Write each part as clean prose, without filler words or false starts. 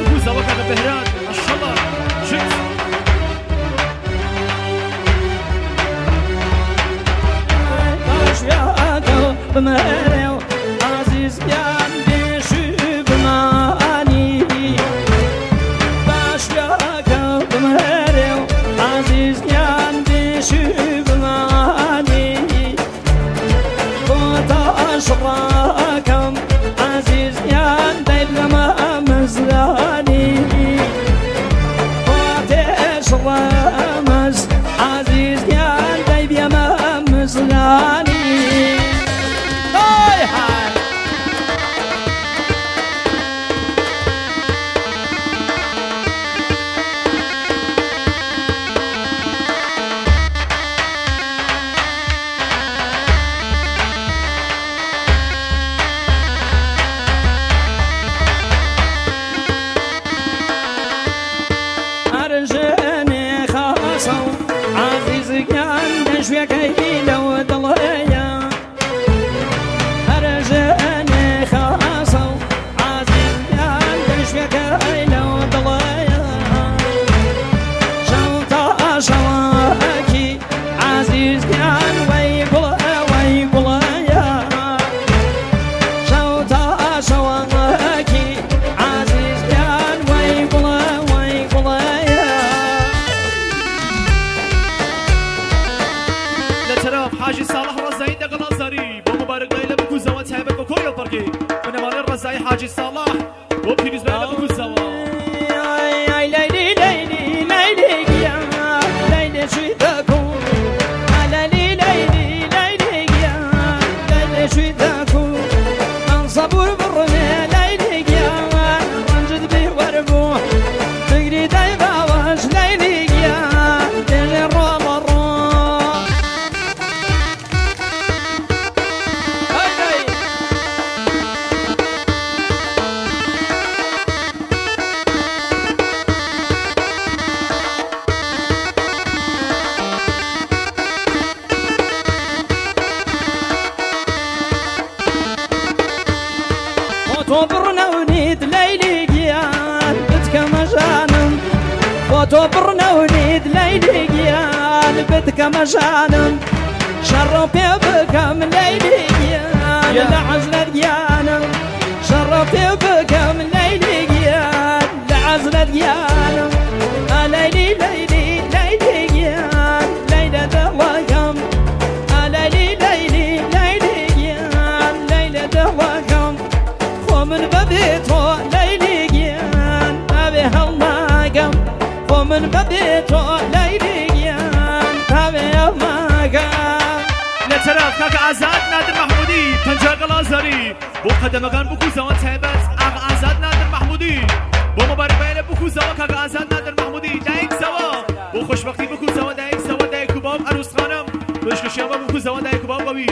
بكوزة وكذا بهران ما شاء الله شت باش يا قلب مريو عزيز يا بيشوف معاني باش يا قلب مريو عزيز يا بيشوف معاني قوة أشراكم عزيز يا دايب لما مزغاني قوة أشرامز عزيز يا دايب يا ما مزغاني أرجعني خاصو عزيز كان شوية كيلة ودليا أرجعني خاصو عزيز كان شوية كيلة ودليا شوطة شواكي عزيز كان ويقليا شوطة شواكي عزيز كان ويقليا لتراب حاجي صالح رزاي دقل أزاري ومبارك ليلة بكوزة وتهيبت بكوية البرقي من مالي الرزاي حاجي صالح وبكينيز بيلة بكوزة ليلي ليلي ليلي يا ليلي شويتكو ليلي ليلي ليلي يا ليلي شويتكو انصبر برمي ليلي يا رنجد بيه وربو تقري دايما واش ليلي يا تجي الروم الروم فوتوبرنا ونيد ليلي قيان بتك مجانم فوتوبرنا ونيد ليلي قيان بتك مجانم شرف بكم ليلي قيان لعزلة قيانم شرف بكم ليلي قيان لعزلة قيانم ليلي ليلي ليلي قيان ليلة دلكم ليلي ليلي ليلي قيان ليلة دلكم ومن ببيته ليلي قيان أبيها الماقم ومن ببيته ليلي قيان أبيها الماقم لتراب كاك عزاد نادر محمودي تنجاق الأزاري وقدم كان بكوزة وتهيبت أغ عزاد نادر محمودي ومبارك بيلة بكوزة وكاك عزاد نادر محمودي دايك سوا وخوش وقتي بكوزة ودايك سوا دايك وباب عروس خانم وشكش يابا بكوزة ودايك وباب بابي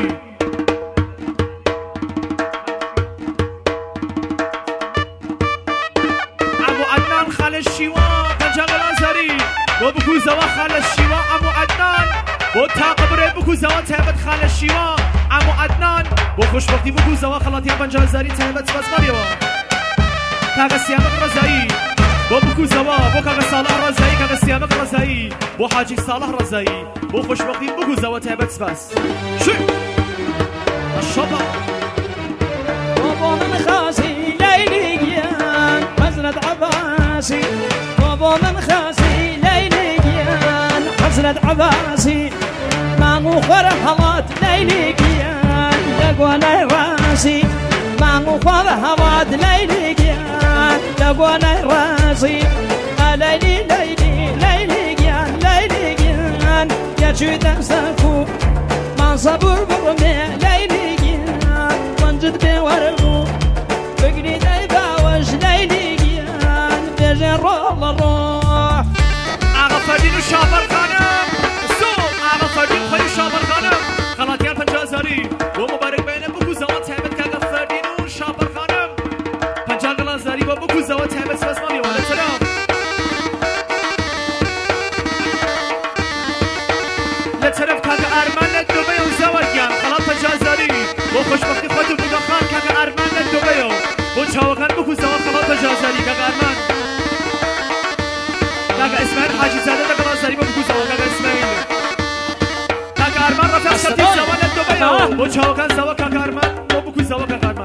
خال الشيوان تنجاق الأزاري وبكوزة وخال الشيوان أمو عدنان وتاقبري بكوزة وتهبت خال الشيوان أمو عدنان وخوش وقتي بكوزة وخلات يا بنجا الزاري تهبت سباس مريوان كاغا سيامك رزاي وبكوزة وكاغا صالح رزاي كاغا سيامك رزاي وحاجي صالح رزاي وخوش وقتي بكوزة وتهبت سباس شو الشبا وابو من خاسي ليلي قيان حزنة عباسي وابو من خاسي ليلي قيان حزنة عباسي ما مخور حوات ليلي قيان لقونا راسي ما مخور حوات ليلي قيان لقونا راسي ليلي ليلي ليلي قيان ليلي قيان يا جود سكو ما صبر برمي ليلي قيان وانجد بوربو فقري دايبا وش ليلي قيان بيجي الروح الروح أغفردين وشابر خانم السوق أغفردين خلي شابر خانم خلات يا بنجا الزاري ومبارك بينه بكوزة وتهبت كأغفردين وشابر خانم بنجا الزاري وبكوزة وتهبت سباس مريوان لتراب لتراب كاغا أرمان لدوبي وزواجيان خلات بنجا الزاري وخوشبختي خودو بودخان كاغا أرمان لدوبي وشاوكان بكوزة وخلات بنجا الزاري كاغا أرمان Hello, bo çawakan zawa kakarman, bo buku zawa kakarman.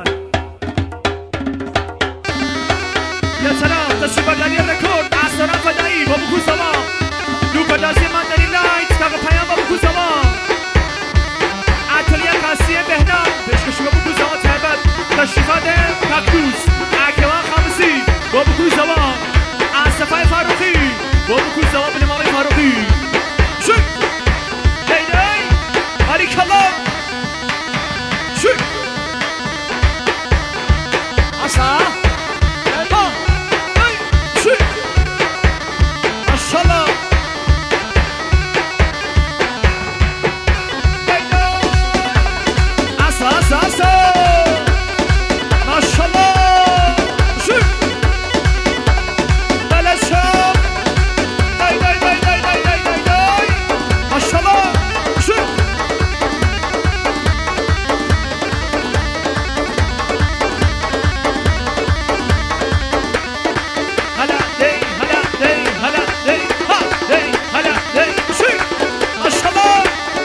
Ya salam, tashibadani record, asran fadai, bo buku zawa. Lukadasi mandani light, kaga payam bo buku zawa. Atelier Kasiye Behnan, peşkeşi bo buku zawa tabat, tashifade kaktus, akewan khamsi, bo buku zawa. Asafai Faruqi, bo buku zawa bilimami Faruqi. Şük, hey, barikallah. Şük. Asa. Şük. Maşallah. Asa. Maşallah. Şük. Beleşem. Day. Maşallah. Şük. Hala dey, şük. Maşallah.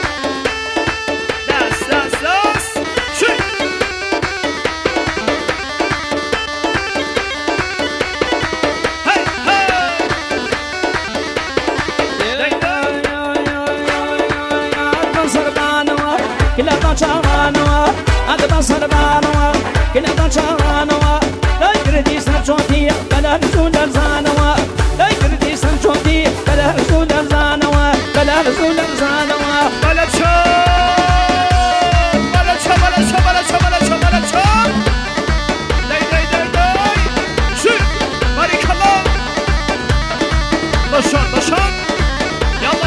Das, şük. Hey. كلا بچوانوا اد بسربانوا كلا بچوانوا لا يردي سرچوتي بلا رسول زانوا لا يردي سرچوتي بلا رسول زانوا بلا رسول زانوا بلا چو day شو بارك الله باشان يلا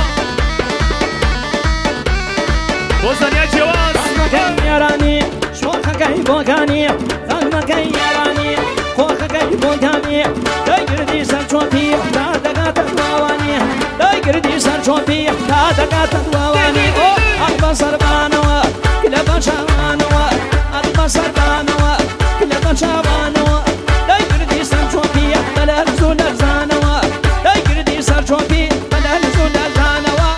بوزن يا جواز يراني شوخ كاي بوغاني فهم كاي يراني خوخ كاي بوغاني لا يردي سرچوتي لا دغات دواني لا يردي سرچوتي لا دغات دواني او بسربانوا كلا بچوانوا اد بسربانوا كلا بچوانوا لا يردي سرچوتي بلا رسول زانوا لا يردي سرچوتي بلا رسول زانوا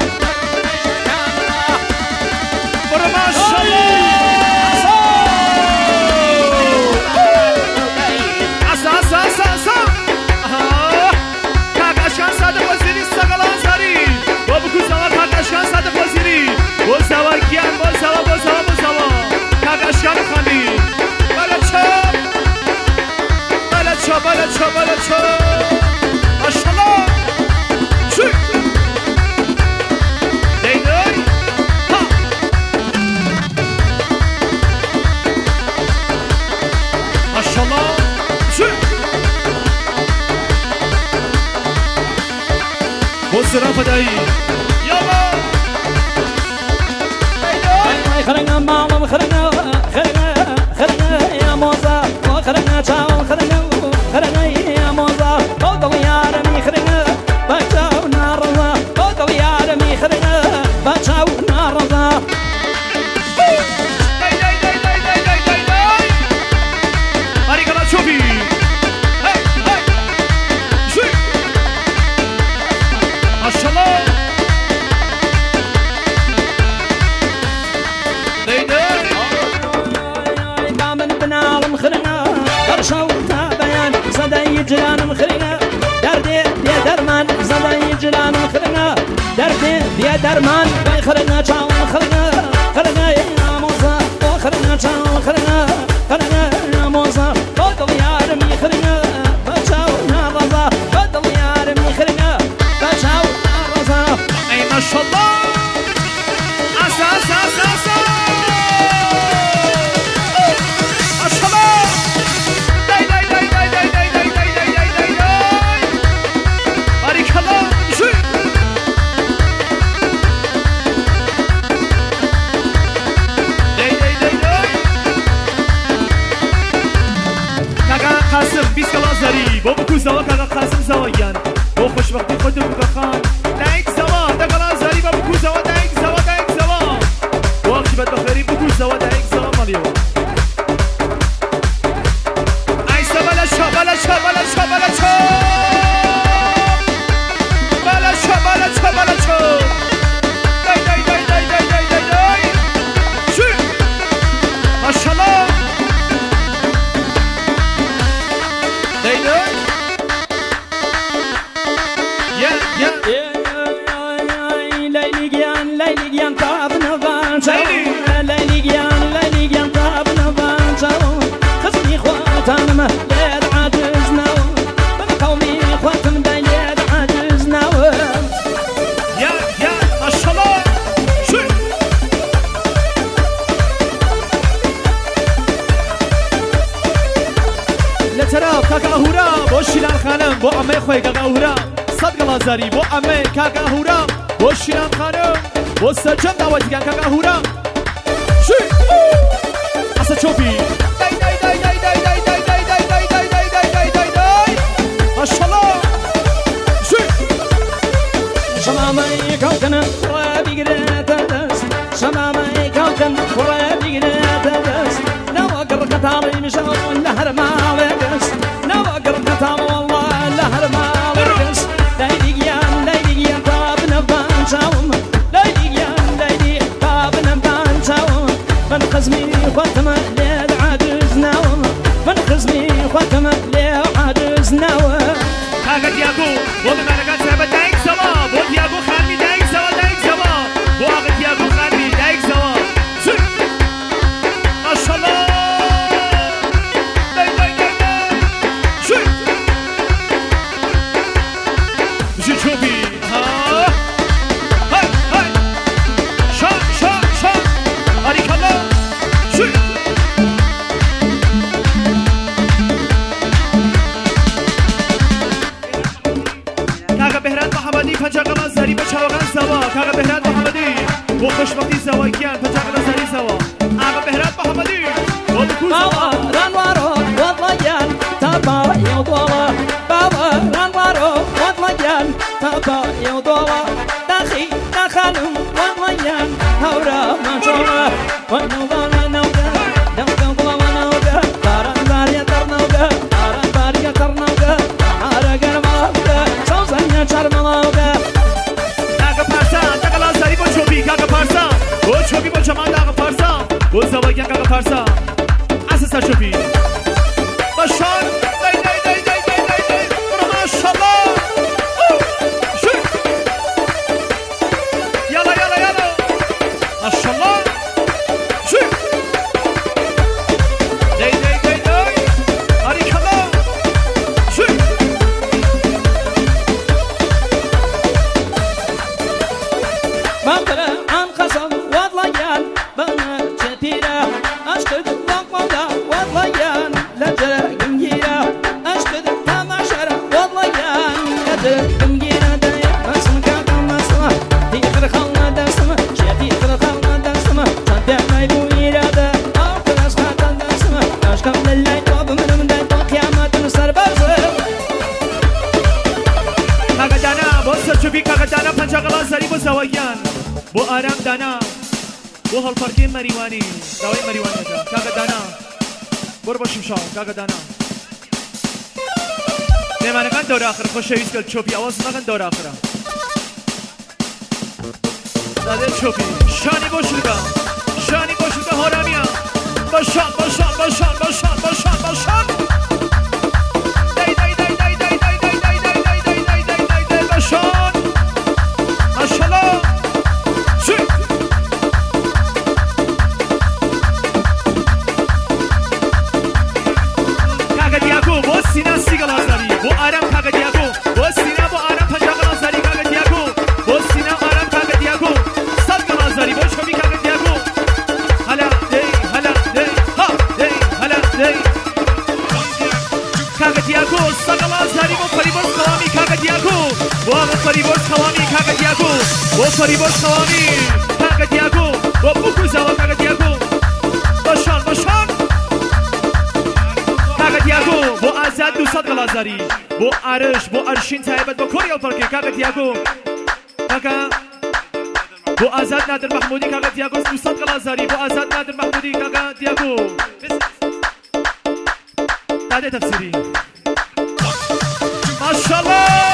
Kakashkan Sadık Vaziri Sagalan Sari bo buku zawa Kakashkan Sadık Vaziri bo zawa kiyan bo zawa Kakashkan Khani bala ço Maşallah Şük Dey ha Maşallah Şük Bosra Fadai Yalla خرجنا ماما خرجنا يا موزة خرجنا تاو خرجنا يا موزة فوضى يا رمي خرجنا بتاو نارضا فوضى يا رمي خرجنا بتاو نارضا بارك الله شوفي هاي شو ما شاء الله جلان مخرنا دردي يا درمان زباي جلان مخرنا دردي يا درمان باي خرنا تاو خرنا يا موزا خرنا تاو خرنا يا موزا فضل يا رمي خرنا بتاو نارضا فضل يا رمي خرنا بتاو نارضا اي ما شاء الله اسا با بکو زوا که قاسم زوایان با خوشبختی خود بخان دایک زوا دقلا زری با بکو زوا دایک زوا وقتی بد بخری بکو زوا دایک زوا مالیو ایسا بلا چو دای شو دادی خوی کاکا هورا صد گلازاری بو امه کاکا هورا بو شیران خانم بو سرجم دعوتی کن کاکا هورا شی اصلا چوبی ماشاءالله شی شمامي كوكن ورابي قراتس شمامي كوكن ورابي قراتس نوقر قطاري مشاو النهر مالكس نوقر قطار والله النهر مالكس دايديان طاب نبان شاوم دايديان طاب نبان شاوم من خزمي ختم ليل عاجز ناوم من خزمي ختم ليل عاجز ناوم كاكا دياغو ومناركات سبب دايك سوا بو دياغو خانمي دايك سوا بو آقا دياغو خانمي دايك سوا ما شاء الله داي شي بشي تشوفي ها هاي شا أريك الله شي كاكا بهران محمدي پنجاقلا زری به چاوغان سوا كاكا بهران محمدي و خوشبختی سوایکیان پنجاقلا زری سوا آقا بهران محمدي و بکوز سوا رانوارو وطليان تابا يوضولا بابا رانوارو وطليان تابا يوضولا داخي داخلهم وطليان هورا منشورا ونوضانا نوغا نوغا ضوا نوغا داران باريا ترنوغا داران باريا ترنوغا عارقا مالوغا سوزنيا شرملوغا كاكا پارسا تاقلا زری با چوبی كاكا پارسا با چوبی با جمان داقا پارسا با زوایکیان كاكا پارسا اساسا چوبی باشان دای برو ماشالله شو يلا ماشالله شو دای أريك الله شو مقرأ عن قصب وضليان بنا شتيرة أشقد وقمضة وضليان لجرة قمجيرة أشقد تماشرة وضليان لجرة قمجيرة دايا مسمك قمصمة تيخر خلنا دسمة شتيخر خلنا دسمة صدق ما يبويرة دا أفضل أشخاط دسمة أشكم لله طاب من دايت وقيامات نصر برزر كاكا دانا با سرچوبی كاكا دانا پنجاقلا زری با زوایکیان بو آرام دانا بو هالپارکی مریوانی داوای مریوانی دا كاكا دانا برو باشیم شاو كاكا دانا نمانگان دور آخر خوشویست کل چوبی آواز نگن دور آخر داده چوبی شانی باشلگا هارامیا باشان دای باشان ماشالله شو كاكا دياغو بو سينا سيغل هزاري بو آرام كاكا دياغو بو سينا بو آرام پنجاقل هزاري كاكا دياغو بو سينا آرام كاكا دياغو صدقل هزاري بو شوبي كاكا دياغو هلا دي ها دي هلا دي كاكا دياغو صدقل هزاري بو فريبوز قوامي كاكا دياغو بو آغا فريبوز قوامي كاكا دياغو بو فريبوز قوامي كاكا دياغو بو بوكو زوا كاكا دياغو باشان كاكا دياغو بو آزاد 200 گلازاری بو عرش بو ارشین تایبت بو کوریال پارکی كاكا دياغو كاكا بو آزاد نادر محمودی كاكا دياغو 200 گلازاری بو آزاد نادر محمودی كاكا دياغو داده تفسیری ماشالله